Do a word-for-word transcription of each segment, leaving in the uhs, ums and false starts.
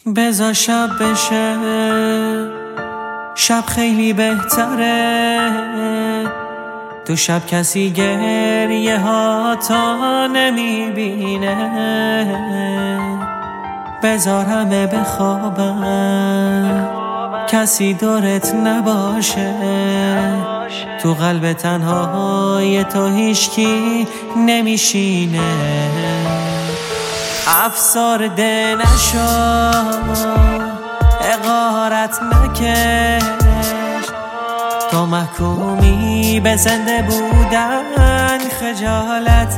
بذار شب بشه، شب خیلی بهتره. تو شب کسی گریه ها تا نمیبینه. بذار همه بخوابن، کسی دورت نباشه. تو قلب تنهای تو هیچکی نمیشینه. افسرده نشو، حقارت نکش. تو محکومی به زنده بودن، خجالت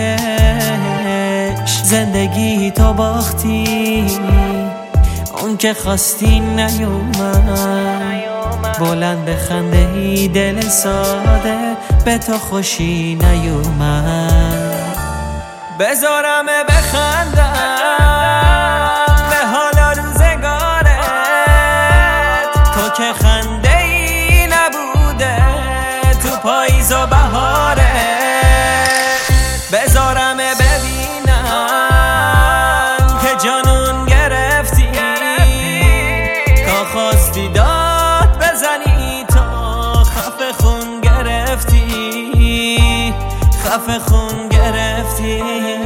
نکش. زندگی تو باختی، اون که خواستی نیومد. بلند بخنده ای دل ساده، به تو خوشی نیومد. بذارم بخندم به حال روزگارت. تو که خنده ای نبوده تو پاییز و بهارت. بذارم ببینم که جانون گرفتی. تا خواستی داد بزنی، تا خفه خون گرفتی. خفه خون گرفتی.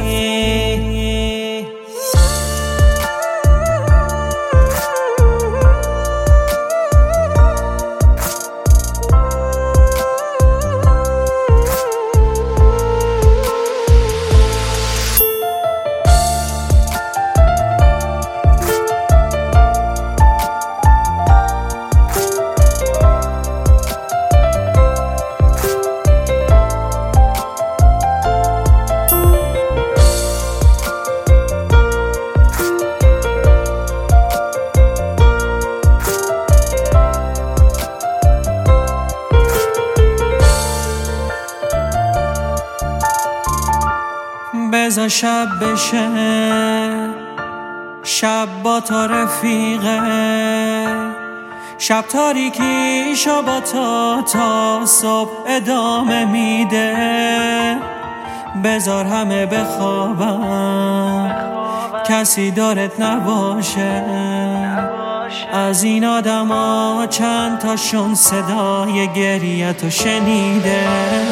بذار شب بشه، شب با تو رفیقه. شب تاریکیشو با تو تا صبح ادامه میده. بذار همه بخوابن، کسی دارت نباشه. از این آدم ها چند تاشون صدای گریه تو شنیده.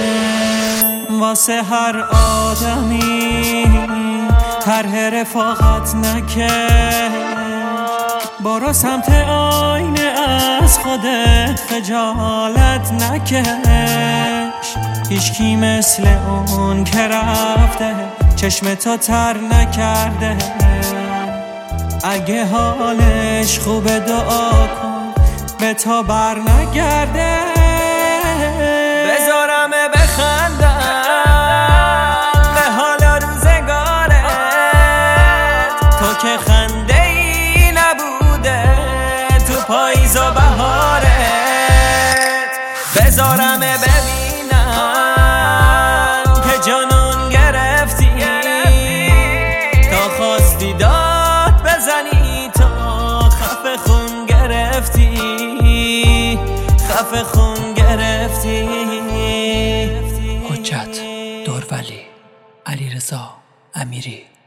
واسه هر آدمی طرح رفاقت نکش. برو سمت آینه، از خودت خجالت نکش. هیچکی مثل اون که رفته چشم تو تر نکرده. اگه حالش خوبه دعا کن به تو بر نگرده. بذارم بخندم به حال روزگارت. تو که خنده ای نبوده تو پاییز و بهارت. بذارم ببینم که جانون گرفتی. تا خواستی داد بزنی، تا خفه خون گرفتی. خفه خون گرفتی. حجت، دورولی، علیرضا امیری.